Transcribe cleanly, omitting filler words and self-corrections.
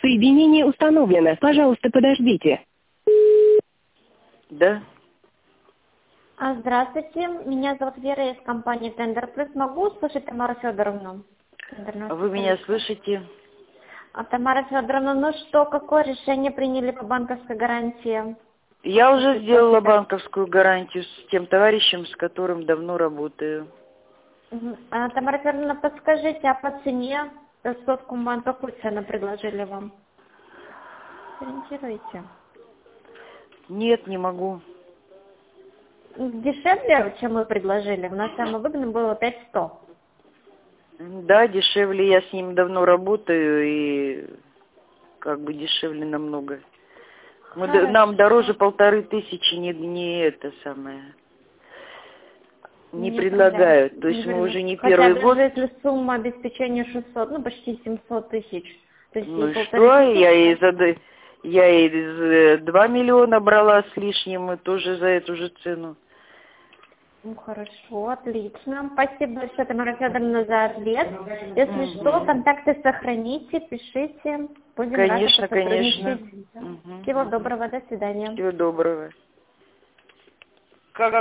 Соединение установлено. Пожалуйста, подождите. Да. Здравствуйте, меня зовут Вера из компании Тендер Плюс. Могу услышать Тамару Федоровну? Вы меня слышите? Тамара Федоровна, ну что, какое решение приняли по банковской гарантии? Я уже сделала банковскую гарантию с тем товарищем, с которым давно работаю. Тамара Федоровна, подскажите, а по цене Соткомбанк какую цену предложили вам? Сориентируйте. Нет, не могу. Дешевле, чем мы предложили? У нас самое выгодное было 5100. Да, дешевле. Я с ним давно работаю и как бы дешевле намного. Нам дороже 1500 не это самое. Не предлагают. То есть мы уже не первый год. Хотя даже если сумма обеспечения 600, ну почти 700 тысяч. То есть Ну что, я и 2 миллиона брала с лишним, и тоже за эту же цену. Ну хорошо, отлично. Спасибо большое, Тамара Федоровна, за ответ. Если что, контакты сохраните, пишите. Будем рады Конечно, сотрудничать. конечно. Всего доброго, до свидания. Всего доброго.